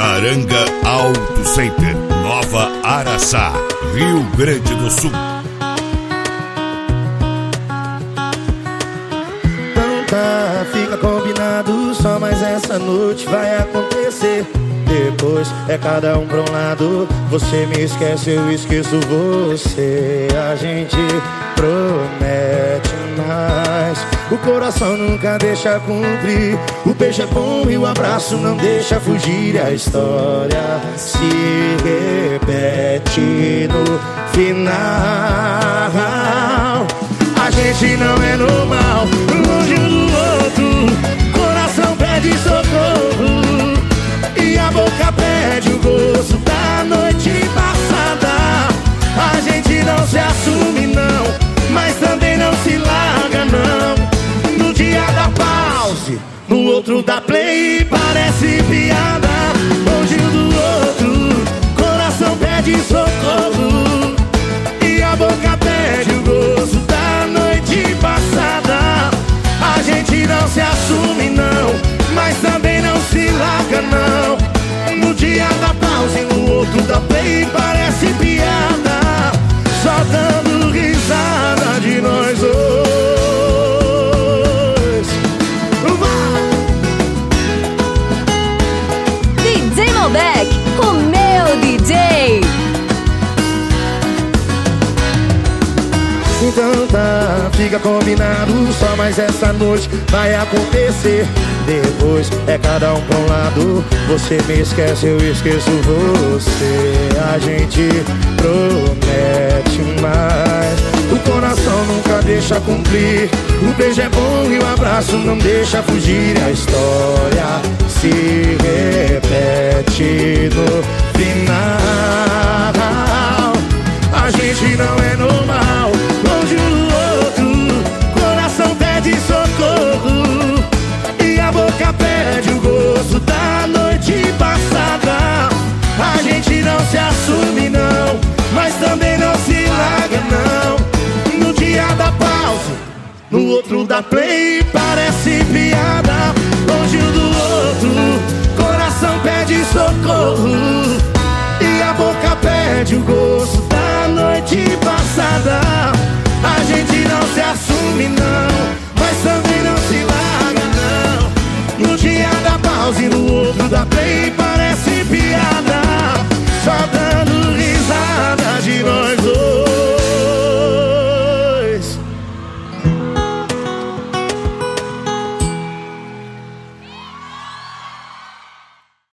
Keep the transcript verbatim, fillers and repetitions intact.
Charanga Auto Center, Nova Araçá, Rio Grande do Sul. Então tá, fica combinado, só mais essa noite vai acontecer. Depois é cada um pra um lado, você me esquece, eu esqueço você. A gente promete mais, o coração nunca deixa cumprir. O beijo é bom e o abraço não deixa fugir. A história se repete no final. A gente não é normal, longe um do outro, coração pede socorro e a boca pede o gosto da noite passada. A gente não se assume não, mas também não se larga não. No dia da pause, no outro dá play, parece piada. Longe um do outro, coração pede socorro e a boca pede o gosto da noite passada. A gente não se assume não, mas também não se larga não. No dia da pausa e no outro da play, parece piada, só dando risada de nós dois. D J Malbec, o meu D J. Então tá, fica combinado, só mais essa noite vai acontecer. Depois é cada um pra um lado, você me esquece, eu esqueço você. A gente promete mais, o coração nunca deixa cumprir. O beijo é bom e o abraço não deixa fugir. A história se repete no final. A gente não é normal, longe um do outro, coração pede socorro e a boca pede o gosto da noite passada. A gente não se assume não, mas também não se larga não. No dia da pausa, no outro dá play, parece piada. Longe um do outro, coração pede socorro e a boca pede o gosto da noite passada. A gente não se assume não, mas também não se larga não. No dia da pausa e no outro da play, parece piada.